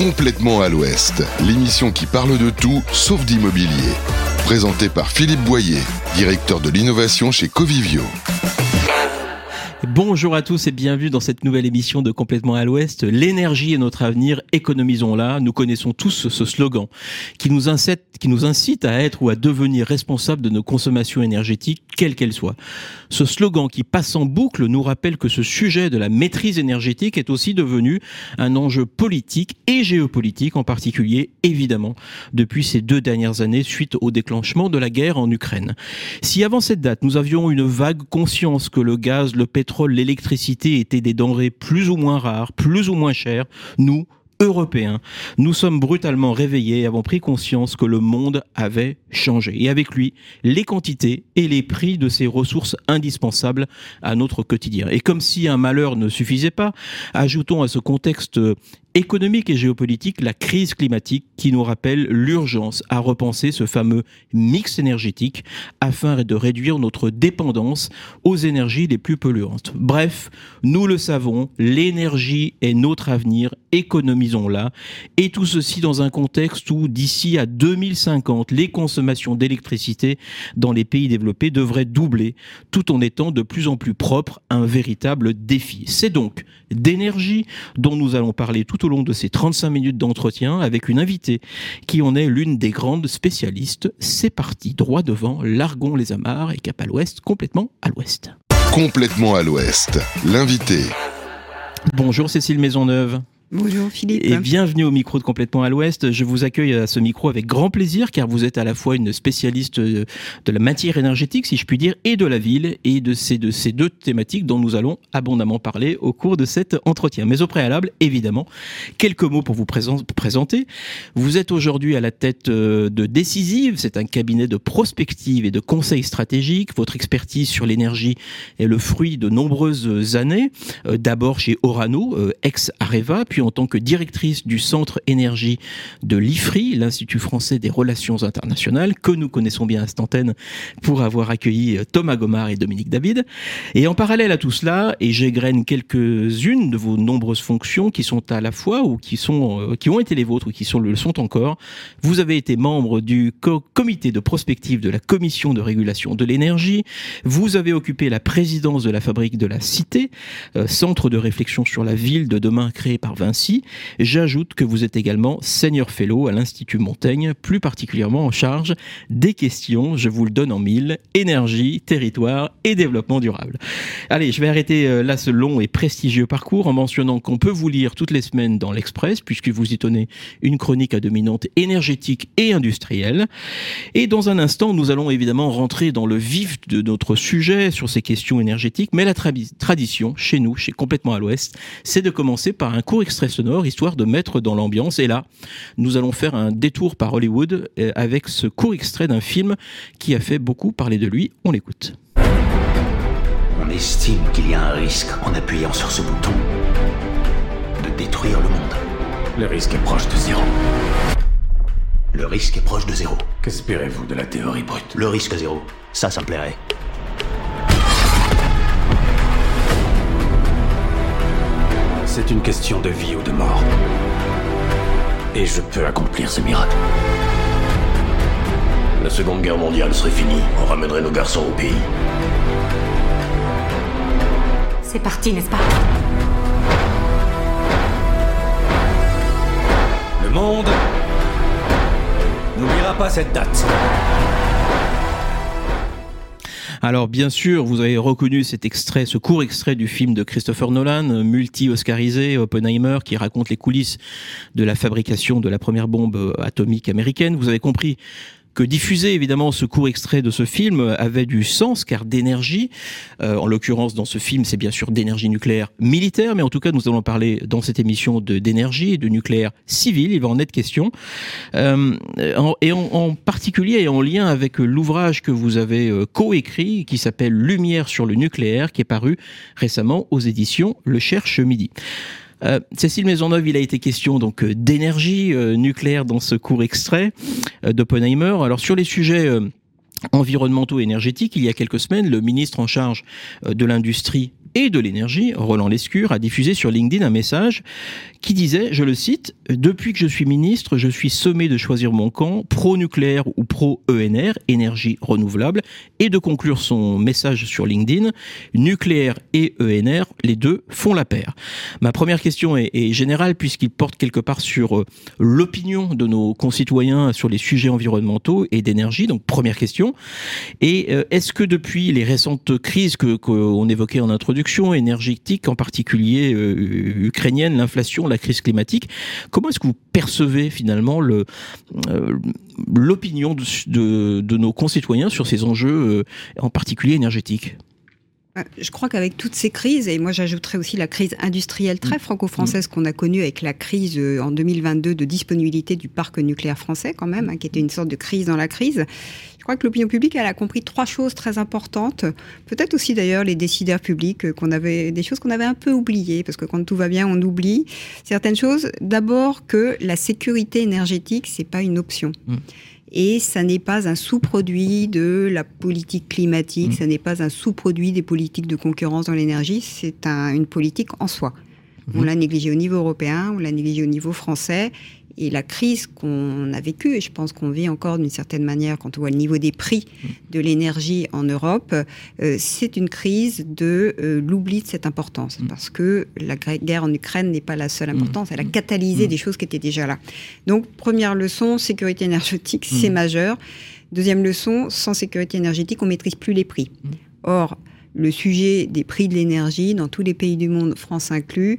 Complètement à l'Ouest, l'émission qui parle de tout sauf d'immobilier. Présentée par Philippe Boyer, directeur de l'innovation chez Covivio. Bonjour à tous et bienvenue dans cette nouvelle émission de Complètement à l'Ouest. L'énergie est notre avenir, économisons-la. Nous connaissons tous ce slogan qui nous incite à être ou à devenir responsable de nos consommations énergétiques, quelles qu'elles soient. Ce slogan qui passe en boucle nous rappelle que ce sujet de la maîtrise énergétique est aussi devenu un enjeu politique et géopolitique, en particulier, évidemment, depuis ces 2 dernières années suite au déclenchement de la guerre en Ukraine. Si avant cette date, nous avions une vague conscience que le gaz, le pétrole, l'électricité étaient des denrées plus ou moins rares, plus ou moins chères, nous, Européens, nous sommes brutalement réveillés et avons pris conscience que le monde avait changé. Et avec lui, les quantités et les prix de ces ressources indispensables à notre quotidien. Et comme si un malheur ne suffisait pas, ajoutons à ce contexte économique et géopolitique la crise climatique qui nous rappelle l'urgence à repenser ce fameux mix énergétique afin de réduire notre dépendance aux énergies les plus polluantes. Bref, nous le savons, l'énergie est notre avenir, économisons-la, et tout ceci dans un contexte où d'ici à 2050, les consommations d'électricité dans les pays développés devraient doubler tout en étant de plus en plus propres, un véritable défi. C'est donc d'énergie dont nous allons parler tout au long de ces 35 minutes d'entretien avec une invitée qui en est l'une des grandes spécialistes. C'est parti, droit devant, largons les amarres et cap à l'ouest, complètement à l'ouest. Complètement à l'Ouest, l'invité. Bonjour Cécile Maisonneuve. Bonjour Philippe. Et bienvenue au micro de Complètement à l'Ouest. Je vous accueille à ce micro avec grand plaisir car vous êtes à la fois une spécialiste de la matière énergétique, si je puis dire, et de la ville, et de ces deux thématiques dont nous allons abondamment parler au cours de cet entretien. Mais au préalable, évidemment, quelques mots pour vous présenter. Vous êtes aujourd'hui à la tête de Décisive. C'est un cabinet de prospective et de conseil stratégique. Votre expertise sur l'énergie est le fruit de nombreuses années. D'abord chez Orano, ex-Areva, puis en tant que directrice du Centre Énergie de l'IFRI, l'Institut français des relations internationales, que nous connaissons bien à cette antenne pour avoir accueilli Thomas Gomard et Dominique David. Et en parallèle à tout cela, et j'égrène quelques-unes de vos nombreuses fonctions qui sont à la fois ou qui ont été les vôtres ou qui le sont encore, vous avez été membre du comité de prospective de la Commission de régulation de l'énergie, vous avez occupé la présidence de la Fabrique de la Cité, centre de réflexion sur la ville de demain créé par Vinci. J'ajoute que vous êtes également Senior Fellow à l'Institut Montaigne, plus particulièrement en charge des questions, je vous le donne en mille, énergie, territoire et développement durable. Allez, je vais arrêter là ce long et prestigieux parcours en mentionnant qu'on peut vous lire toutes les semaines dans l'Express, puisque vous y tenez une chronique à dominante énergétique et industrielle. Et dans un instant, nous allons évidemment rentrer dans le vif de notre sujet sur ces questions énergétiques, mais la tradition, chez nous, chez Complètement à l'Ouest, c'est de commencer par un court extrait sonore, histoire de mettre dans l'ambiance. Et là, nous allons faire un détour par Hollywood avec ce court extrait d'un film qui a fait beaucoup parler de lui. On l'écoute. On estime qu'il y a un risque en appuyant sur ce bouton de détruire le monde. Le risque est proche de 0. Le risque est proche de 0. Qu'espérez-vous de la théorie brute ? Le risque 0. Ça me plairait. C'est une question de vie ou de mort. Et je peux accomplir ce miracle. La Seconde Guerre mondiale serait finie. On ramènerait nos garçons au pays. C'est parti, n'est-ce pas? Le monde n'oubliera pas cette date. Alors bien sûr, vous avez reconnu cet extrait, ce court extrait du film de Christopher Nolan, multi-oscarisé, Oppenheimer, qui raconte les coulisses de la fabrication de la première bombe atomique américaine. Vous avez compris que diffuser évidemment ce court extrait de ce film avait du sens, car d'énergie, en l'occurrence dans ce film c'est bien sûr d'énergie nucléaire militaire, mais en tout cas nous allons parler dans cette émission d'énergie et de nucléaire civil, il va en être question, en particulier et en lien avec l'ouvrage que vous avez coécrit qui s'appelle Lumière sur le nucléaire, qui est paru récemment aux éditions Le Cherche Midi. Cécile Maisonneuve, il a été question donc d'énergie nucléaire dans ce court extrait d'Oppenheimer. Alors sur les sujets environnementaux et énergétiques, il y a quelques semaines, le ministre en charge de l'industrie et de l'énergie, Roland Lescure, a diffusé sur LinkedIn un message qui disait, je le cite, « Depuis que je suis ministre, je suis sommé de choisir mon camp, pro-nucléaire ou pro-ENR, énergie renouvelable », et de conclure son message sur LinkedIn, « Nucléaire et ENR, les deux font la paire ». Ma première question est générale puisqu'il porte quelque part sur l'opinion de nos concitoyens sur les sujets environnementaux et d'énergie, donc première question. Et est-ce que depuis les récentes crises qu'on évoquait en introduction, énergétique en particulier ukrainienne, l'inflation, la crise climatique, comment est-ce que vous percevez finalement l'opinion de nos concitoyens sur ces enjeux en particulier énergétiques ? Je crois qu'avec toutes ces crises, et moi j'ajouterais aussi la crise industrielle très franco-française qu'on a connue avec la crise en 2022 de disponibilité du parc nucléaire français quand même, qui était une sorte de crise dans la crise. Je crois que l'opinion publique, elle a compris 3 choses très importantes. Peut-être aussi d'ailleurs les décideurs publics, des choses qu'on avait un peu oubliées, parce que quand tout va bien, on oublie certaines choses. D'abord que la sécurité énergétique, c'est pas une option. Et ça n'est pas un sous-produit de la politique climatique, ça n'est pas un sous-produit des politiques de concurrence dans l'énergie, c'est une politique en soi. On l'a négligé au niveau européen, on l'a négligé au niveau français. Et la crise qu'on a vécue, et je pense qu'on vit encore d'une certaine manière quand on voit le niveau des prix de l'énergie en Europe, c'est une crise de l'oubli de cette importance. Parce que la guerre en Ukraine n'est pas la seule importance, elle a catalysé des choses qui étaient déjà là. Donc, première leçon, sécurité énergétique, c'est majeur. Deuxième leçon, sans sécurité énergétique, on ne maîtrise plus les prix. Or, le sujet des prix de l'énergie dans tous les pays du monde, France inclus,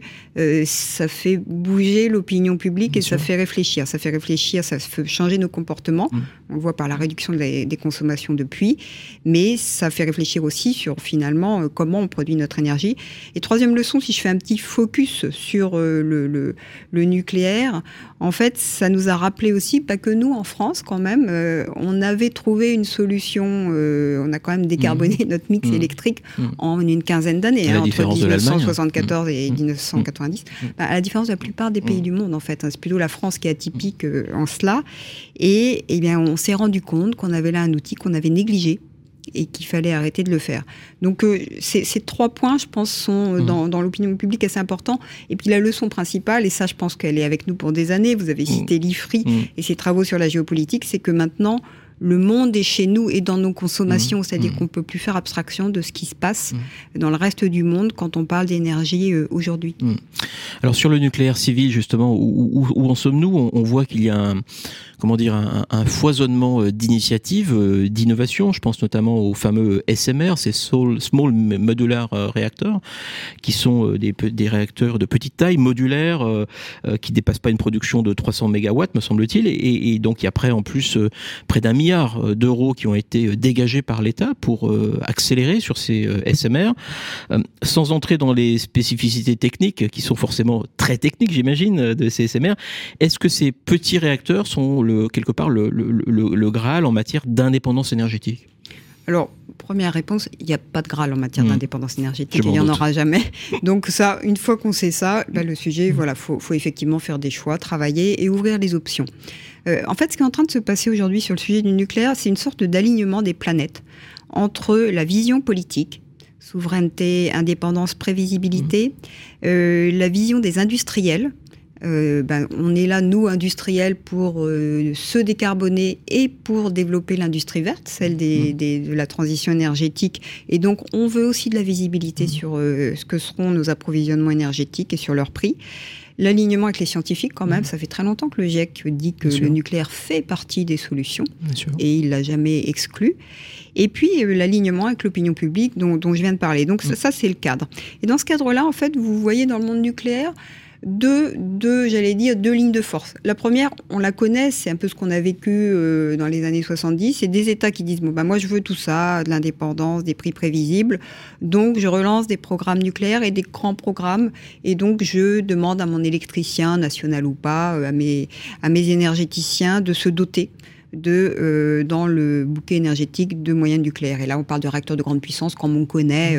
ça fait bouger l'opinion publique et ça fait réfléchir. Ça fait changer nos comportements. On le voit par la réduction des consommations depuis, mais ça fait réfléchir aussi sur finalement comment on produit notre énergie. Et troisième leçon, si je fais un petit focus sur le nucléaire, en fait, ça nous a rappelé aussi, pas que nous en France quand même, on avait trouvé une solution, on a quand même décarboné notre mix électrique en une quinzaine d'années, entre 1974 et 1990, à la différence de la plupart des pays du monde en fait. C'est plutôt la France qui est atypique en cela. Et bien, on s'est rendu compte qu'on avait là un outil qu'on avait négligé et qu'il fallait arrêter de le faire. Donc ces 3 points, je pense, sont dans l'opinion publique assez importants. Et puis la leçon principale, et ça je pense qu'elle est avec nous pour des années, vous avez cité l'IFRI et ses travaux sur la géopolitique, c'est que maintenant le monde est chez nous et dans nos consommations, c'est-à-dire qu'on ne peut plus faire abstraction de ce qui se passe dans le reste du monde quand on parle d'énergie aujourd'hui. Alors sur le nucléaire civil, justement, où en sommes-nous ? On voit qu'il y a un foisonnement d'initiatives, d'innovations. Je pense notamment au fameux SMR, ces Small Modular Reactors, qui sont des réacteurs de petite taille, modulaires, qui ne dépassent pas une production de 300 mégawatts, me semble-t-il. Et donc il y a en plus près d'1 milliard d'euros qui ont été dégagés par l'État pour accélérer sur ces SMR. Sans entrer dans les spécificités techniques, qui sont forcément très techniques, j'imagine, de ces SMR, est-ce que ces petits réacteurs sont quelque part le Graal en matière d'indépendance énergétique ? Alors, première réponse, il n'y a pas de Graal en matière d'indépendance énergétique, il n'y en aura jamais. Donc ça, une fois qu'on sait ça, le sujet, faut effectivement faire des choix, travailler et ouvrir les options. En fait, ce qui est en train de se passer aujourd'hui sur le sujet du nucléaire, c'est une sorte d'alignement des planètes entre la vision politique, souveraineté, indépendance, prévisibilité, la vision des industriels. On est là, nous, industriels, pour se décarboner et pour développer l'industrie verte, celle de la transition énergétique. Et donc, on veut aussi de la visibilité sur ce que seront nos approvisionnements énergétiques et sur leur prix. L'alignement avec les scientifiques, quand même, ça fait très longtemps que le GIEC dit que le nucléaire fait partie des solutions et il ne l'a jamais exclu. Et puis, l'alignement avec l'opinion publique dont je viens de parler. Donc, ça, c'est le cadre. Et dans ce cadre-là, en fait, vous voyez dans le monde nucléaire deux lignes de force. La première, on la connaît, c'est un peu ce qu'on a vécu dans les années 70. C'est des États qui disent moi, je veux tout ça, de l'indépendance, des prix prévisibles. Donc, je relance des programmes nucléaires et des grands programmes. Et donc, je demande à mon électricien, national ou pas, à mes énergéticiens de se doter dans le bouquet énergétique de moyens nucléaires. Et là, on parle de réacteurs de grande puissance, comme on connaît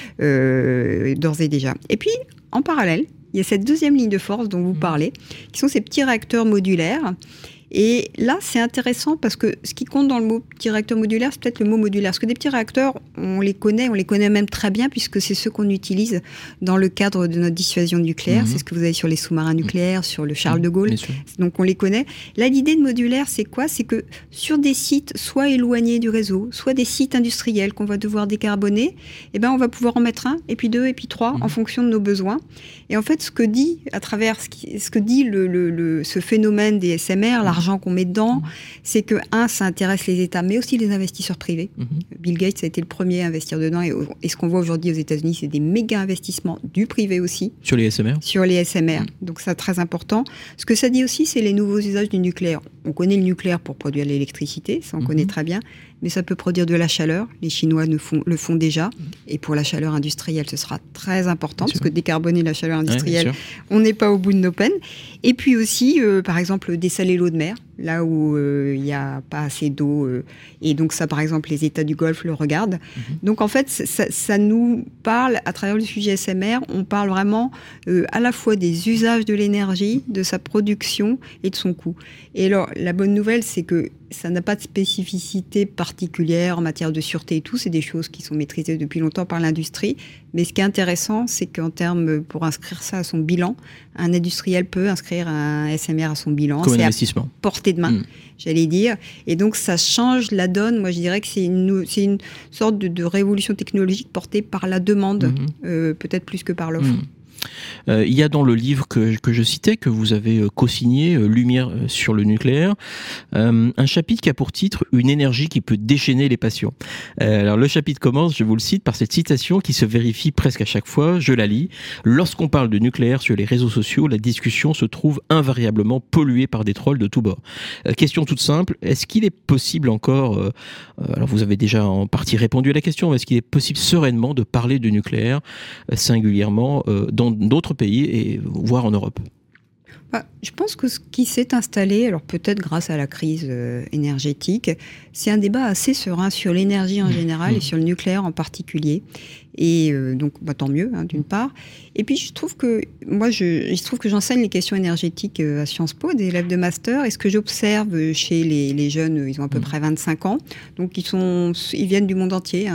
d'ores et déjà. Et puis, en parallèle, il y a cette deuxième ligne de force dont vous parlez, qui sont ces petits réacteurs modulaires. Et là, c'est intéressant parce que ce qui compte dans le mot petit réacteur modulaire, c'est peut-être le mot modulaire. Parce que des petits réacteurs, on les connaît même très bien puisque c'est ceux qu'on utilise dans le cadre de notre dissuasion nucléaire. C'est ce que vous avez sur les sous-marins nucléaires, sur le Charles de Gaulle. Donc on les connaît. Là, l'idée de modulaire, c'est quoi ? C'est que sur des sites soit éloignés du réseau, soit des sites industriels qu'on va devoir décarboner, eh ben, on va pouvoir en mettre 1, et puis 2, et puis 3, en fonction de nos besoins. Et en fait, ce que dit, à travers ce que dit ce phénomène des SMR, l'argent qu'on met dedans, c'est que, ça intéresse les États, mais aussi les investisseurs privés. Bill Gates a été le premier à investir dedans, et ce qu'on voit aujourd'hui aux États-Unis, c'est des méga investissements du privé aussi. Sur les SMR ? Sur les SMR. Donc, c'est très important. Ce que ça dit aussi, c'est les nouveaux usages du nucléaire. On connaît le nucléaire pour produire l'électricité, ça on connaît très bien, mais ça peut produire de la chaleur. Les Chinois le font déjà. Et pour la chaleur industrielle, ce sera très important, parce que décarboner la chaleur industrielle, on n'est pas au bout de nos peines. Et puis aussi, par exemple, dessaler l'eau de mer, là où il n'y a pas assez d'eau. Et donc ça, par exemple, les États du Golfe le regardent. Donc en fait, ça nous parle, à travers le sujet SMR, on parle vraiment à la fois des usages de l'énergie, de sa production et de son coût. Et alors, la bonne nouvelle, c'est que ça n'a pas de spécificité particulière en matière de sûreté et tout. C'est des choses qui sont maîtrisées depuis longtemps par l'industrie. Mais ce qui est intéressant, c'est qu'en termes, pour inscrire ça à son bilan, un industriel peut inscrire un SMR à son bilan. Comme un investissement. À portée de main, j'allais dire. Et donc, ça change la donne. Moi, je dirais que c'est une sorte de révolution technologique portée par la demande, peut-être plus que par l'offre. Il y a dans le livre que je citais, que vous avez co-signé, Lumière sur le nucléaire, un chapitre qui a pour titre « Une énergie qui peut déchaîner les passions ». Alors le chapitre commence, je vous le cite, par cette citation qui se vérifie presque à chaque fois, je la lis. « Lorsqu'on parle de nucléaire sur les réseaux sociaux, la discussion se trouve invariablement polluée par des trolls de tous bords. » Question toute simple, est-ce qu'il est possible encore, alors vous avez déjà en partie répondu à la question, mais est-ce qu'il est possible sereinement de parler de nucléaire, singulièrement dans d'autres pays et voire en Europe? Je pense que ce qui s'est installé, alors peut-être grâce à la crise énergétique, c'est un débat assez serein sur l'énergie en général et sur le nucléaire en particulier. Et donc, tant mieux, d'une part. Et puis, je trouve que j'enseigne les questions énergétiques à Sciences Po, des élèves de master. Et ce que j'observe chez les jeunes, ils ont à peu près 25 ans, donc ils viennent du monde entier,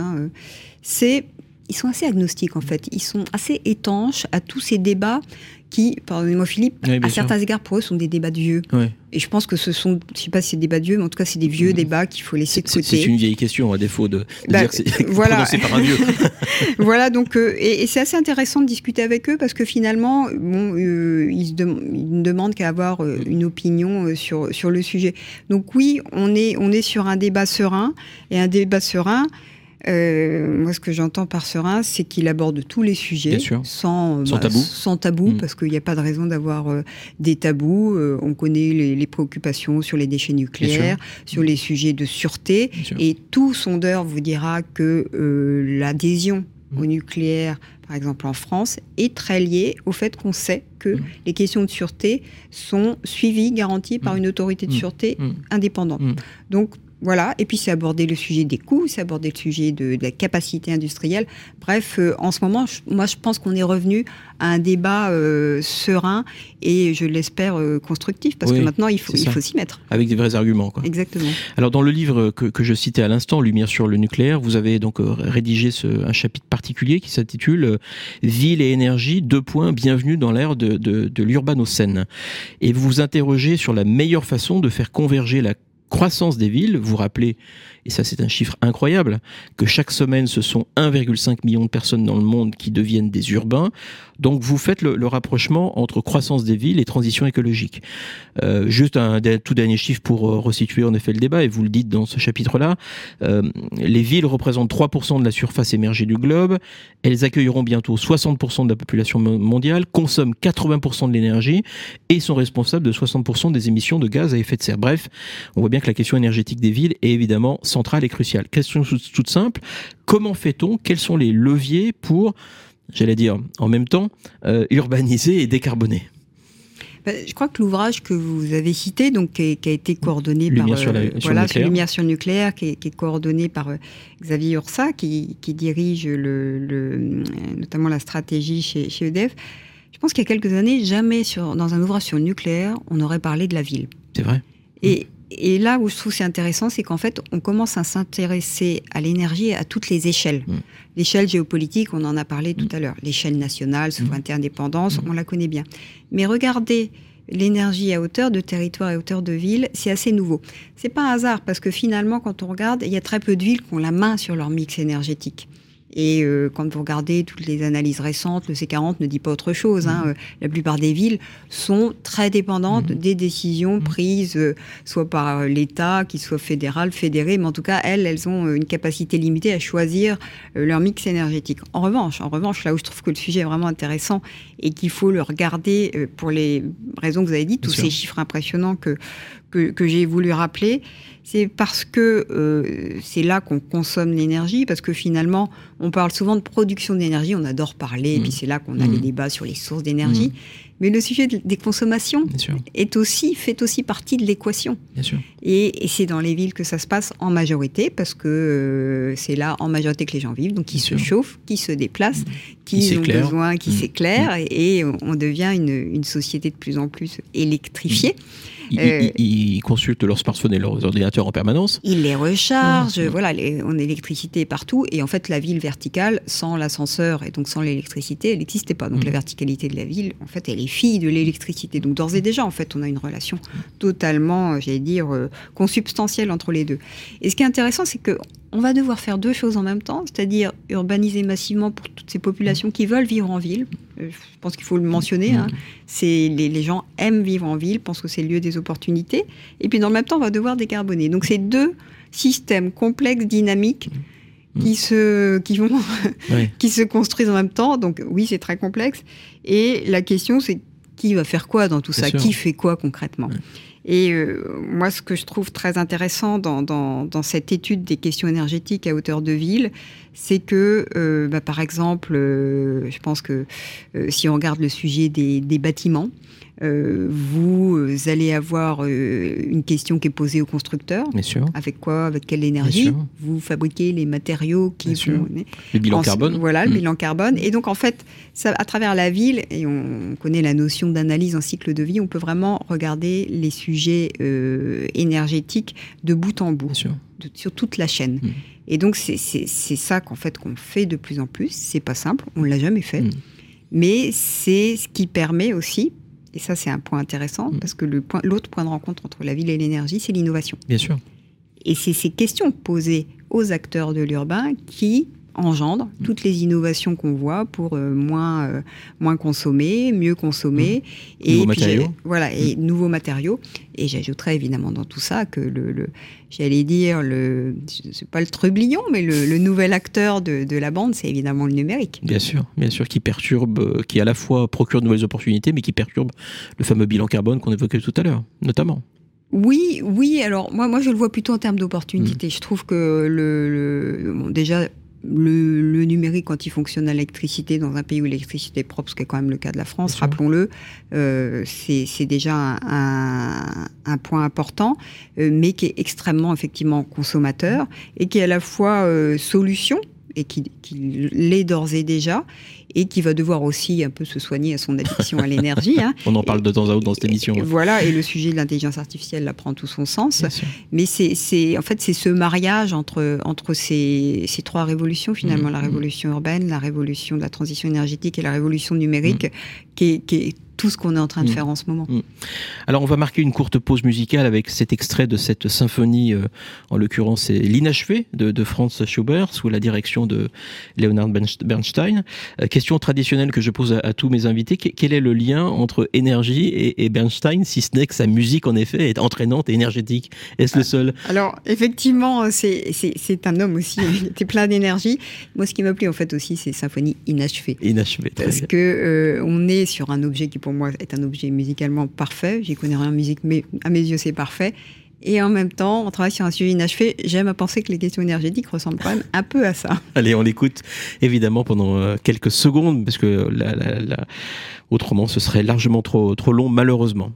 ils sont assez agnostiques, en fait. Ils sont assez étanches à tous ces débats qui, pardonnez-moi Philippe, à certains égards pour eux sont des débats de vieux. Ouais. Et je pense que je ne sais pas si c'est des débats de vieux, mais en tout cas c'est des vieux débats qu'il faut laisser de côté. C'est une vieille question, à défaut de dire que c'est prononcé par un vieux. Voilà, donc, et c'est assez intéressant de discuter avec eux parce que finalement, ils ne demandent qu'à avoir une opinion sur le sujet. Donc oui, on est sur un débat serein, et un débat serein, moi, ce que j'entends par serein, c'est qu'il aborde tous les sujets sans tabou, parce qu'il n'y a pas de raison d'avoir des tabous. On connaît les préoccupations sur les déchets nucléaires, sur les sujets de sûreté, et tout sondeur vous dira que l'adhésion au nucléaire, par exemple en France, est très liée au fait qu'on sait que les questions de sûreté sont suivies, garanties par une autorité de sûreté indépendante. Donc, voilà, et puis c'est aborder le sujet des coûts, c'est aborder le sujet de la capacité industrielle. Bref, en ce moment, moi je pense qu'on est revenu à un débat serein et je l'espère constructif, parce que maintenant il faut s'y mettre. Avec des vrais arguments, quoi. Exactement. Alors dans le livre que je citais à l'instant, Lumière sur le nucléaire, vous avez donc rédigé un chapitre particulier qui s'intitule « Ville et énergie, : bienvenue dans l'ère de l'urbanocène ». Et vous vous interrogez sur la meilleure façon de faire converger la croissance des villes. Vous rappelez, et ça c'est un chiffre incroyable, que chaque semaine ce sont 1,5 million de personnes dans le monde qui deviennent des urbains. Donc vous faites le rapprochement entre croissance des villes et transition écologique. Juste un tout dernier chiffre pour resituer en effet le débat, et vous le dites dans ce chapitre-là, les villes représentent 3% de la surface émergée du globe, elles accueilleront bientôt 60% de la population mondiale, consomment 80% de l'énergie et sont responsables de 60% des émissions de gaz à effet de serre. Bref, on voit bien que la question énergétique des villes est évidemment centrale et cruciale. Question toute simple, comment fait-on? Quels sont les leviers pour, j'allais dire, en même temps, urbaniser et décarboner? Je crois que l'ouvrage que vous avez cité, donc, qui a été coordonné par Lumière sur le nucléaire, qui est coordonné par Xavier Ursa, qui dirige notamment la stratégie chez EDF. Je pense qu'il y a quelques années, jamais dans un ouvrage sur le nucléaire, on aurait parlé de la ville. C'est vrai. Et là où je trouve c'est intéressant, c'est qu'en fait, on commence à s'intéresser à l'énergie à toutes les échelles. L'échelle géopolitique, on en a parlé tout à l'heure. L'échelle nationale, souveraineté, indépendance, on la connaît bien. Mais regardez l'énergie à hauteur de territoire et à hauteur de ville, c'est assez nouveau. C'est pas un hasard, parce que finalement, quand on regarde, il y a très peu de villes qui ont la main sur leur mix énergétique. Et quand vous regardez toutes les analyses récentes, le C40 ne dit pas autre chose. La plupart des villes sont très dépendantes des décisions prises, soit par l'État, qu'il soit fédéral, fédéré, mais en tout cas, elles ont une capacité limitée à choisir leur mix énergétique. En revanche, là où je trouve que le sujet est vraiment intéressant et qu'il faut le regarder pour les raisons que vous avez dites, tous ces chiffres impressionnants que j'ai voulu rappeler, c'est parce que c'est là qu'on consomme l'énergie, parce que finalement, on parle souvent de production d'énergie, on adore parler, et puis c'est là qu'on a les débats sur les sources d'énergie, mais le sujet des consommations fait aussi partie de l'équation. Et c'est dans les villes que ça se passe en majorité, parce que c'est là en majorité que les gens vivent, donc qui se chauffent, qui se déplacent, qui ont besoin, qui s'éclairent, et on devient une société de plus en plus électrifiée. Ils consultent leurs smartphones et leurs ordinateurs en permanence. Ils les rechargent, voilà, on a l'électricité partout. Et en fait, la ville verticale, sans l'ascenseur et donc sans l'électricité, elle n'existait pas. Donc la verticalité de la ville, en fait, elle est fille de l'électricité. Donc d'ores et déjà, en fait, on a une relation totalement, j'allais dire, consubstantielle entre les deux. Et ce qui est intéressant, c'est que on va devoir faire deux choses en même temps, c'est-à-dire urbaniser massivement pour toutes ces populations qui veulent vivre en ville. Je pense qu'il faut le mentionner. C'est les gens aiment vivre en ville, pensent que c'est le lieu des opportunités. Et puis dans le même temps, on va devoir décarboner. Donc c'est deux systèmes complexes, dynamiques, qui se construisent en même temps. Donc oui, c'est très complexe. Et la question, c'est qui va faire quoi dans tout ça ? Qui fait quoi concrètement ? Et moi, ce que je trouve très intéressant dans cette étude des questions énergétiques à hauteur de ville, c'est que, par exemple, je pense que si on regarde le sujet des bâtiments, vous allez avoir une question qui est posée aux constructeurs. Bien sûr. Avec quoi ? Avec quelle énergie ? Vous fabriquez les matériaux qui vont... Le bilan carbone. Voilà, le bilan carbone. Et donc, en fait, ça, à travers la ville, et on connaît la notion d'analyse en cycle de vie, on peut vraiment regarder les sujets énergétiques de bout en bout, sur toute la chaîne. Et donc, c'est ça qu'on fait de plus en plus. C'est pas simple, on l'a jamais fait. Mais c'est ce qui permet aussi... Et ça, c'est un point intéressant, parce que l'autre point de rencontre entre la ville et l'énergie, c'est l'innovation. Bien sûr. Et c'est ces questions posées aux acteurs de l'urbain qui engendrent toutes les innovations qu'on voit pour moins consommer, mieux consommer. Et nouveaux matériaux. Voilà, et nouveaux matériaux. Et j'ajouterais évidemment dans tout ça que j'allais dire, c'est pas le trublion, mais le nouvel acteur de la bande, c'est évidemment le numérique. Bien sûr, qui perturbe, qui à la fois procure de nouvelles opportunités, mais qui perturbe le fameux bilan carbone qu'on évoquait tout à l'heure, notamment. Oui, alors moi je le vois plutôt en termes d'opportunités. Je trouve que déjà... Le numérique, quand il fonctionne à l'électricité dans un pays où l'électricité est propre, ce qui est quand même le cas de la France, rappelons-le, c'est déjà un point important, mais qui est extrêmement effectivement consommateur et qui est à la fois solution, et qui l'est d'ores et déjà, et qui va devoir aussi un peu se soigner à son addiction à l'énergie. On en parle de temps à autre dans cette émission. Voilà, et le sujet de l'intelligence artificielle là prend tout son sens. Mais c'est ce mariage entre ces trois révolutions, finalement, la révolution urbaine, la révolution de la transition énergétique et la révolution numérique, qui est tout ce qu'on est en train de faire en ce moment. Alors on va marquer une courte pause musicale avec cet extrait de cette symphonie, en l'occurrence c'est l'inachevé de Franz Schubert sous la direction de Leonard Bernstein. Question traditionnelle que je pose à tous mes invités, quel est le lien entre énergie et Bernstein, si ce n'est que sa musique en effet est entraînante et énergétique? Est-ce le seul? Alors effectivement c'est un homme aussi, il était plein d'énergie. Moi ce qui m'a plu en fait aussi c'est symphonie inachevée. Inachevée, très parce bien. Que on est sur un objet qui pour moi est un objet musicalement parfait. J'y connais rien en musique, mais à mes yeux, c'est parfait. Et en même temps, on travaille sur un sujet inachevé. J'aime à penser que les questions énergétiques ressemblent quand même un peu à ça. Allez, on l'écoute évidemment pendant quelques secondes, parce que autrement, ce serait largement trop long, malheureusement.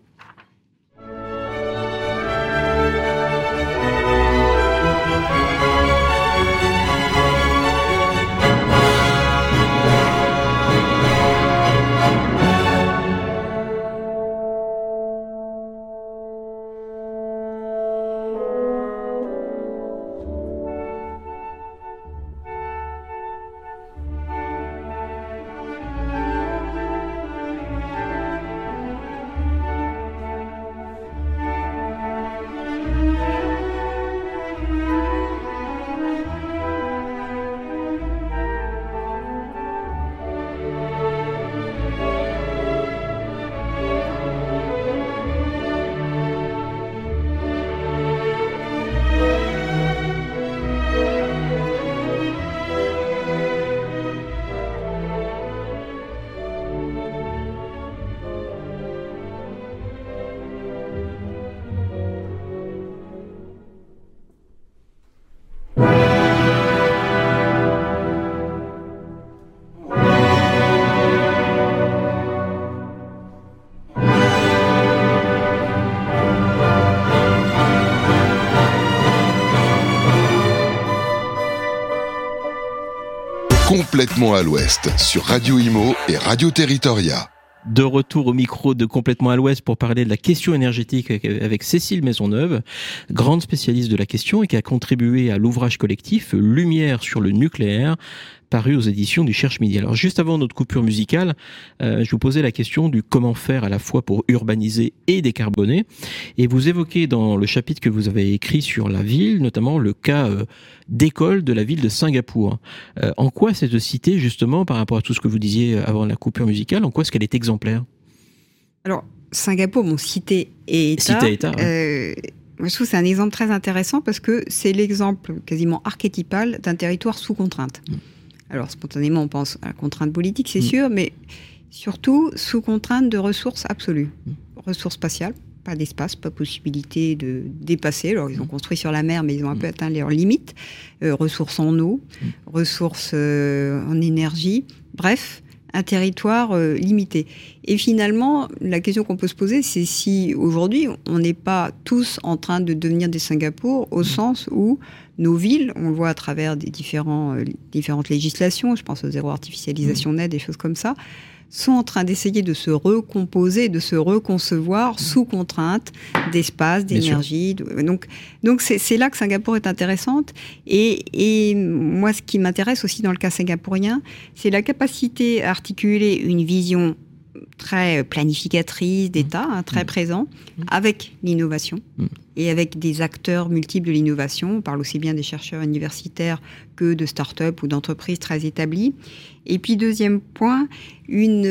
Complètement à l'Ouest sur Radio Imo et Radio Territoria. De retour au micro de Complètement à l'Ouest pour parler de la question énergétique avec Cécile Maisonneuve, grande spécialiste de la question et qui a contribué à l'ouvrage collectif Lumière sur le nucléaire, paru aux éditions du Cherche Midi. Alors juste avant notre coupure musicale, je vous posais la question du comment faire à la fois pour urbaniser et décarboner. Et vous évoquez dans le chapitre que vous avez écrit sur la ville, notamment le cas d'école de la ville de Singapour. En quoi cette cité, justement, par rapport à tout ce que vous disiez avant la coupure musicale, en quoi est-ce qu'elle est exemplaire ? Alors, Singapour, cité et État. Cité-État, moi, je trouve que c'est un exemple très intéressant parce que c'est l'exemple quasiment archétypal d'un territoire sous contrainte. Alors, spontanément, on pense à la contrainte politique, c'est sûr, mais surtout sous contrainte de ressources absolues. Ressources spatiales, pas d'espace, pas possibilité de dépasser. Alors, ils ont construit sur la mer, mais ils ont un peu atteint leurs limites. Ressources en eau, ressources en énergie. Bref, un territoire limité. Et finalement, la question qu'on peut se poser, c'est si aujourd'hui, on n'est pas tous en train de devenir des Singapour, au sens où nos villes, on le voit à travers des différentes législations, je pense aux zéro artificialisation nette, des choses comme ça, sont en train d'essayer de se recomposer, de se reconcevoir sous contrainte d'espace, d'énergie. Donc c'est là que Singapour est intéressante. Et moi, ce qui m'intéresse aussi dans le cas singapourien, c'est la capacité à articuler une vision très planificatrice d'État, très présent, avec l'innovation et avec des acteurs multiples de l'innovation. On parle aussi bien des chercheurs universitaires que de start-up ou d'entreprises très établies. Et puis, deuxième point, une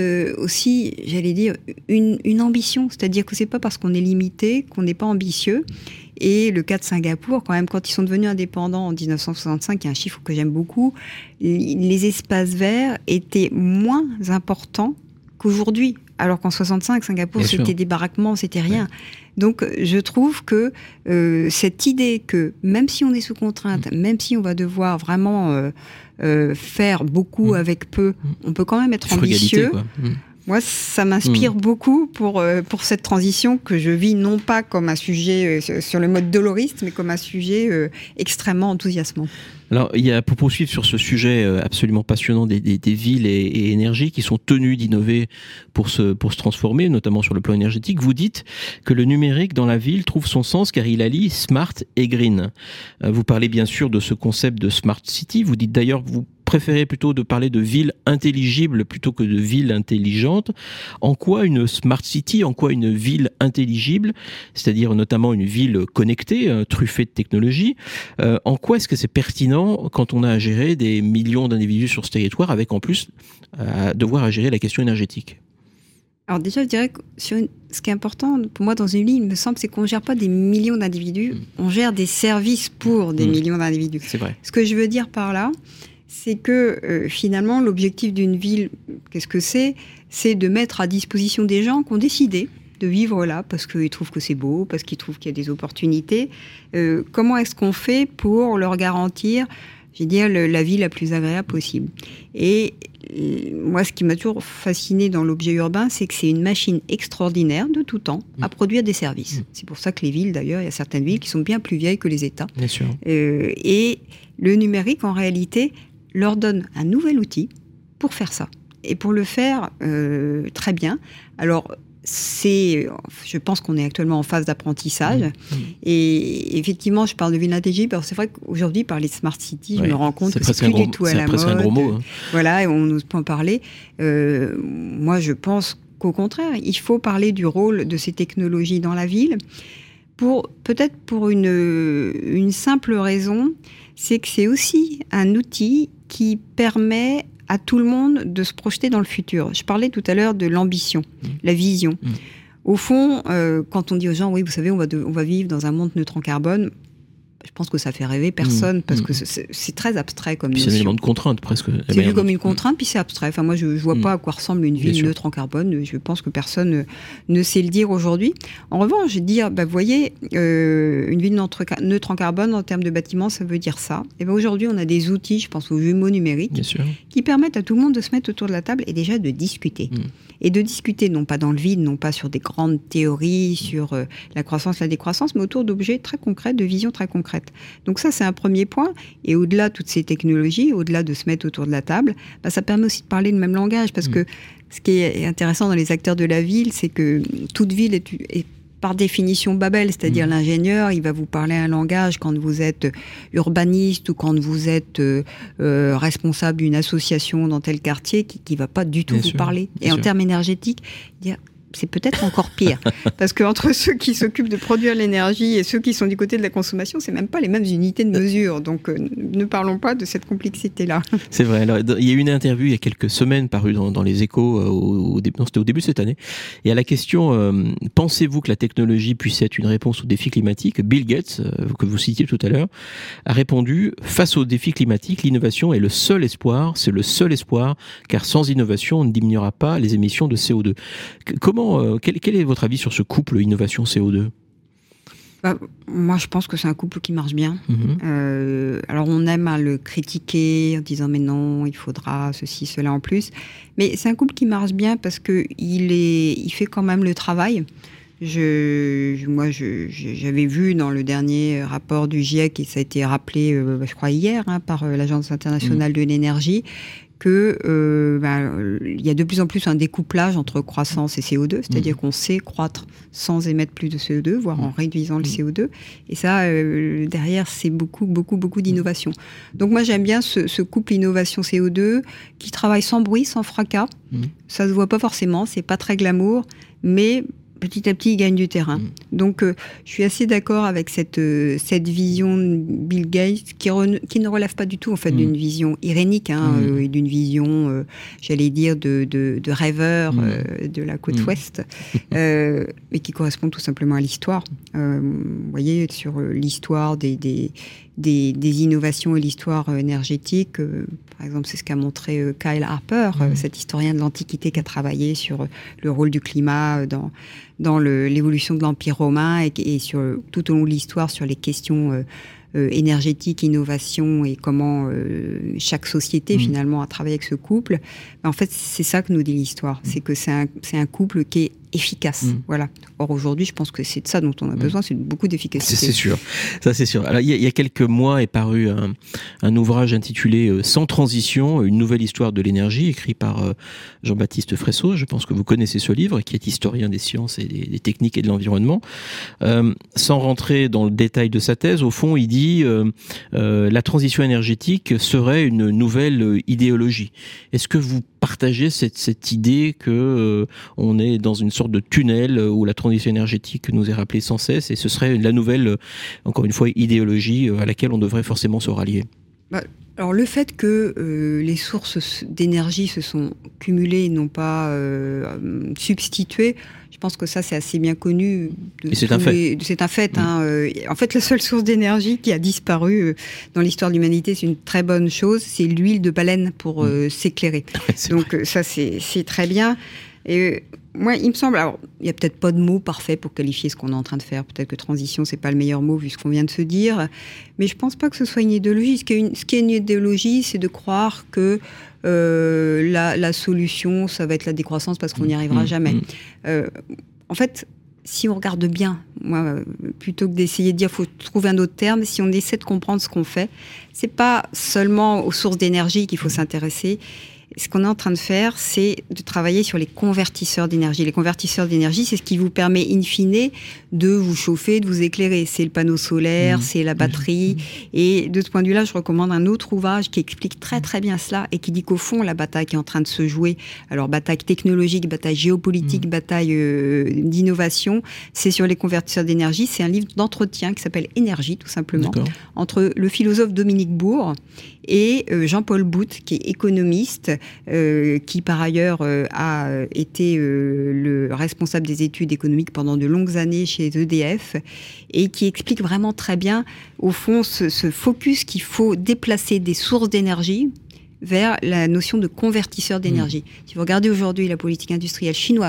ambition. C'est-à-dire que c'est pas parce qu'on est limité qu'on n'est pas ambitieux. Et le cas de Singapour, quand même, quand ils sont devenus indépendants en 1965, il y a un chiffre que j'aime beaucoup, les espaces verts étaient moins importants qu'aujourd'hui. Alors qu'en 65, Singapour, c'était des baraquements, c'était rien. Ouais. Donc, je trouve que cette idée que même si on est sous contrainte, même si on va devoir vraiment faire beaucoup avec peu, on peut quand même être ambitieux. Quoi. Moi, ça m'inspire beaucoup pour cette transition que je vis non pas comme un sujet sur le mode doloriste, mais comme un sujet extrêmement enthousiasmant. Alors, pour poursuivre sur ce sujet absolument passionnant des villes et énergie qui sont tenues d'innover pour se transformer, notamment sur le plan énergétique, vous dites que le numérique dans la ville trouve son sens car il allie smart et green. Vous parlez bien sûr de ce concept de smart city. Vous dites d'ailleurs que vous préférez plutôt de parler de ville intelligible plutôt que de ville intelligente. En quoi une smart city, en quoi une ville intelligible, c'est-à-dire notamment une ville connectée, truffée de technologie, en quoi est-ce que c'est pertinent quand on a à gérer des millions d'individus sur ce territoire, avec en plus devoir à gérer la question énergétique? Alors déjà, je dirais que ce qui est important pour moi dans une ville, il me semble, c'est qu'on ne gère pas des millions d'individus, on gère des services pour des millions d'individus. C'est vrai. Ce que je veux dire par là, c'est que finalement, l'objectif d'une ville, qu'est-ce que c'est ? C'est de mettre à disposition des gens qui ont décidé de vivre là parce qu'ils trouvent que c'est beau, parce qu'ils trouvent qu'il y a des opportunités. Comment est-ce qu'on fait pour leur garantir, la vie la plus agréable possible ? Et moi, ce qui m'a toujours fasciné dans l'objet urbain, c'est que c'est une machine extraordinaire de tout temps à produire des services. C'est pour ça que les villes, d'ailleurs, il y a certaines villes qui sont bien plus vieilles que les États. Bien sûr. Et le numérique, en réalité, leur donne un nouvel outil pour faire ça. Et pour le faire très bien. Alors, je pense qu'on est actuellement en phase d'apprentissage. Et effectivement, je parle de ville intelligible. Alors, c'est vrai qu'aujourd'hui, parler de smart city, je me rends compte que c'est plus du tout à la mode. C'est presque un gros mot. Voilà, et on n'ose pas en parler. Moi, je pense qu'au contraire, il faut parler du rôle de ces technologies dans la ville. Peut-être pour une simple raison, c'est que c'est aussi un outil qui permet à tout le monde de se projeter dans le futur. Je parlais tout à l'heure de l'ambition, la vision. Au fond, quand on dit aux gens, oui, vous savez, on va vivre dans un monde neutre en carbone, je pense que ça fait rêver personne, parce que c'est très abstrait comme notion. C'est un élément de contrainte, presque. C'est vu comme une contrainte, puis c'est abstrait. Enfin, moi, je ne vois pas à quoi ressemble une ville neutre en carbone. Je pense que personne ne sait le dire aujourd'hui. En revanche, je vais dire, vous voyez, une ville neutre en carbone, en termes de bâtiments, ça veut dire ça. Et aujourd'hui, on a des outils, je pense aux jumeaux numériques, qui permettent à tout le monde de se mettre autour de la table et déjà de discuter. et de discuter, non pas dans le vide, non pas sur des grandes théories, sur la croissance, la décroissance, mais autour d'objets très concrets, de visions très concrètes. Donc ça, c'est un premier point. Et au-delà de toutes ces technologies, au-delà de se mettre autour de la table, ça permet aussi de parler le même langage, parce que ce qui est intéressant dans les acteurs de la ville, c'est que toute ville est par définition Babel, c'est-à-dire l'ingénieur, il va vous parler un langage quand vous êtes urbaniste ou quand vous êtes responsable d'une association dans tel quartier qui va pas du tout vous parler. Et en termes énergétiques, c'est peut-être encore pire. Parce qu'entre ceux qui s'occupent de produire l'énergie et ceux qui sont du côté de la consommation, c'est même pas les mêmes unités de mesure. Donc, ne parlons pas de cette complexité-là. C'est vrai. Alors, il y a eu une interview il y a quelques semaines parue dans les Échos, c'était au début de cette année. Et à la question « Pensez-vous que la technologie puisse être une réponse aux défis climatiques ?» Bill Gates, que vous citiez tout à l'heure, a répondu « Face aux défis climatiques, l'innovation est le seul espoir. C'est le seul espoir, car sans innovation, on ne diminuera pas les émissions de CO2. » Quel est votre avis sur ce couple innovation CO2 ? Moi, je pense que c'est un couple qui marche bien. Alors, on aime le critiquer en disant « mais non, il faudra ceci, cela en plus ». Mais c'est un couple qui marche bien parce qu'il fait quand même le travail. Moi, j'avais vu dans le dernier rapport du GIEC, et ça a été rappelé, je crois, hier, par l'Agence internationale de l'énergie, qu'il y a de plus en plus un découplage entre croissance et CO2, c'est-à-dire qu'on sait croître sans émettre plus de CO2, voire en réduisant le CO2. Et ça, derrière, c'est beaucoup d'innovation. Donc moi, j'aime bien ce couple innovation-CO2 qui travaille sans bruit, sans fracas. Ça se voit pas forcément, c'est pas très glamour, mais petit à petit, il gagne du terrain. Donc, je suis assez d'accord avec cette vision de Bill Gates qui ne relève pas du tout en fait d'une vision irénique et d'une vision, j'allais dire, de rêveur de la côte ouest, et qui correspond tout simplement à l'histoire. Vous voyez, sur l'histoire des innovations et l'histoire énergétique, par exemple, c'est ce qu'a montré Kyle Harper, cet historien de l'Antiquité qui a travaillé sur le rôle du climat dans l'évolution de l'Empire romain et sur, tout au long de l'histoire sur les questions énergétiques, innovation et comment chaque société finalement a travaillé avec ce couple. En fait, c'est ça que nous dit l'histoire, c'est que c'est un couple qui est efficace. Voilà. Or, aujourd'hui, je pense que c'est de ça dont on a besoin, c'est beaucoup d'efficacité. C'est sûr. Ça, c'est sûr. Alors, il y a quelques mois est paru un ouvrage intitulé Sans transition, une nouvelle histoire de l'énergie, écrit par Jean-Baptiste Fressot. Je pense que vous connaissez ce livre, qui est historien des sciences et des techniques et de l'environnement. Sans rentrer dans le détail de sa thèse, au fond, il dit la transition énergétique serait une nouvelle idéologie. Est-ce que vous partagez cette idée que on est dans une sorte de tunnel où la transition énergétique nous est rappelée sans cesse et ce serait la nouvelle, encore une fois, idéologie à laquelle on devrait forcément se rallier? Alors le fait que les sources d'énergie se sont cumulées et non pas substituées, je pense que ça c'est assez bien connu. C'est un fait. C'est un fait. En fait, la seule source d'énergie qui a disparu dans l'histoire de l'humanité, c'est une très bonne chose, c'est l'huile de baleine pour s'éclairer. Donc ça c'est très bien. Et moi, il me semble, alors il n'y a peut-être pas de mot parfait pour qualifier ce qu'on est en train de faire. Peut-être que transition, c'est pas le meilleur mot vu ce qu'on vient de se dire. Mais je pense pas que ce soit une idéologie. Ce qui est une idéologie, c'est de croire que la solution, ça va être la décroissance parce qu'on n'y arrivera jamais. En fait, si on regarde bien, moi, plutôt que d'essayer de dire faut trouver un autre terme, si on essaie de comprendre ce qu'on fait, c'est pas seulement aux sources d'énergie qu'il faut s'intéresser. Ce qu'on est en train de faire, c'est de travailler sur les convertisseurs d'énergie. Les convertisseurs d'énergie, c'est ce qui vous permet, in fine, de vous chauffer, de vous éclairer. C'est le panneau solaire, c'est la batterie. Et de ce point de vue-là, je recommande un autre ouvrage qui explique très très bien cela et qui dit qu'au fond, la bataille qui est en train de se jouer, alors bataille technologique, bataille géopolitique, bataille d'innovation, c'est sur les convertisseurs d'énergie. C'est un livre d'entretien qui s'appelle Énergie, tout simplement, entre le philosophe Dominique Bourg et Jean-Paul Bout, qui est économiste, qui par ailleurs a été le responsable des études économiques pendant de longues années chez EDF, et qui explique vraiment très bien, au fond, ce focus qu'il faut déplacer des sources d'énergie vers la notion de convertisseur d'énergie. Si vous regardez aujourd'hui la politique industrielle chinoise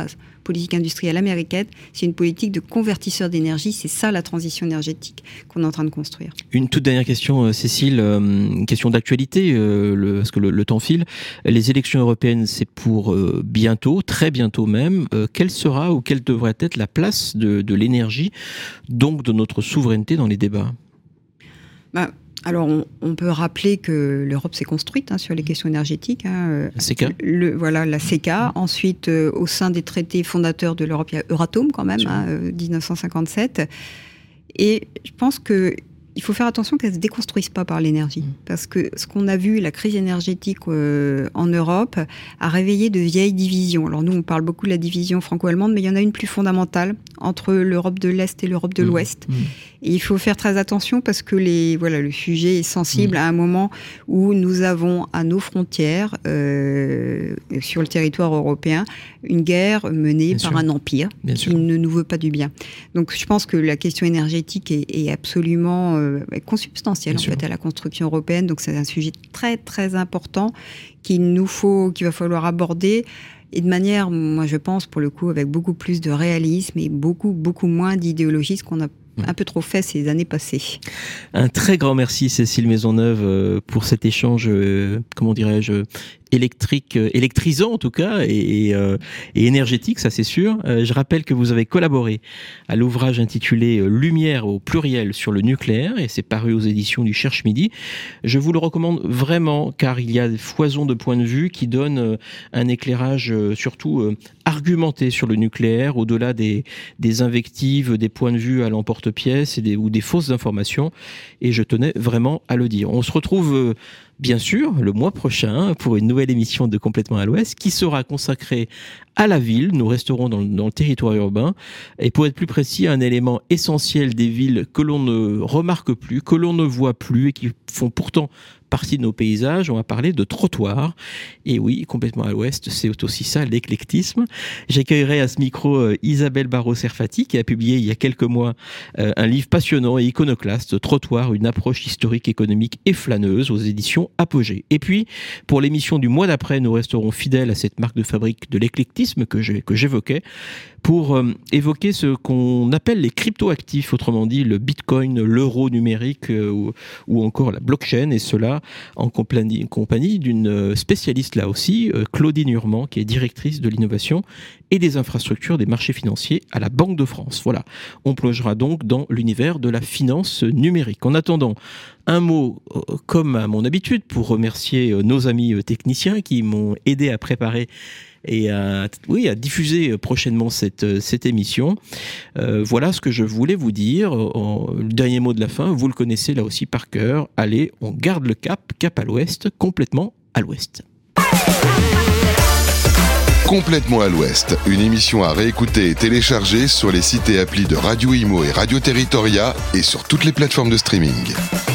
politique industrielle américaine, c'est une politique de convertisseur d'énergie. C'est ça la transition énergétique qu'on est en train de construire. Une toute dernière question, Cécile, une question d'actualité, parce que le temps file. Les élections européennes, c'est pour bientôt, très bientôt même. Quelle sera ou quelle devrait être la place de l'énergie, donc de notre souveraineté dans les débats ? Alors, on peut rappeler que l'Europe s'est construite sur les questions énergétiques. La CECA. La CECA. Ensuite, au sein des traités fondateurs de l'Europe, il y a Euratom quand même, 1957. Et je pense qu'il faut faire attention qu'elle ne se déconstruise pas par l'énergie. Parce que ce qu'on a vu, la crise énergétique en Europe, a réveillé de vieilles divisions. Alors nous, on parle beaucoup de la division franco-allemande, mais il y en a une plus fondamentale entre l'Europe de l'Est et l'Europe de l'Ouest. Et il faut faire très attention parce que le sujet est sensible à un moment où nous avons à nos frontières, sur le territoire européen, une guerre menée par un empire qui ne nous veut pas du bien. Donc je pense que la question énergétique est absolument consubstantielle à la construction européenne. Donc c'est un sujet très très important qu'il va falloir aborder. Et de manière, moi je pense pour le coup, avec beaucoup plus de réalisme et beaucoup moins d'idéologie, ce qu'on a un peu trop fait ces années passées. Un très grand merci Cécile Maisonneuve pour cet échange, électrisant en tout cas, et énergétique, ça c'est sûr. Je rappelle que vous avez collaboré à l'ouvrage intitulé Lumière au pluriel sur le nucléaire, et c'est paru aux éditions du Cherche Midi. Je vous le recommande vraiment, car il y a des foisons de points de vue qui donnent un éclairage surtout argumenté sur le nucléaire, au-delà des invectives, des points de vue à l'emporte-pièce ou des fausses informations, et je tenais vraiment à le dire. On se retrouve bien sûr le mois prochain pour une nouvelle émission de Complètement à l'Ouest qui sera consacrée à la ville. Nous resterons dans le territoire urbain, et pour être plus précis, un élément essentiel des villes que l'on ne remarque plus, que l'on ne voit plus et qui font pourtant partie de nos paysages. On va parler de trottoirs. Et oui, Complètement à l'Ouest, c'est aussi ça, l'éclectisme. J'accueillerai à ce micro Isabelle Barraud-Serfati, qui a publié il y a quelques mois un livre passionnant et iconoclaste, Trottoir, une approche historique, économique et flâneuse, aux éditions Apogée. Et puis, pour l'émission du mois d'après, nous resterons fidèles à cette marque de fabrique de l'éclectisme que j'évoquais, pour évoquer ce qu'on appelle les cryptoactifs, autrement dit le bitcoin, l'euro numérique ou encore la blockchain, et cela en compagnie d'une spécialiste là aussi, Claudine Urmand, qui est directrice de l'innovation et des infrastructures des marchés financiers à la Banque de France. Voilà, on plongera donc dans l'univers de la finance numérique. En attendant, un mot, comme à mon habitude, pour remercier nos amis techniciens qui m'ont aidé à préparer et à diffuser prochainement cette émission. Voilà ce que je voulais vous dire. Le dernier mot de la fin, vous le connaissez là aussi par cœur. Allez, on garde le cap à l'ouest, complètement à l'ouest. Complètement à l'ouest, une émission à réécouter et télécharger sur les sites et applis de Radio Imo et Radio Territoria et sur toutes les plateformes de streaming.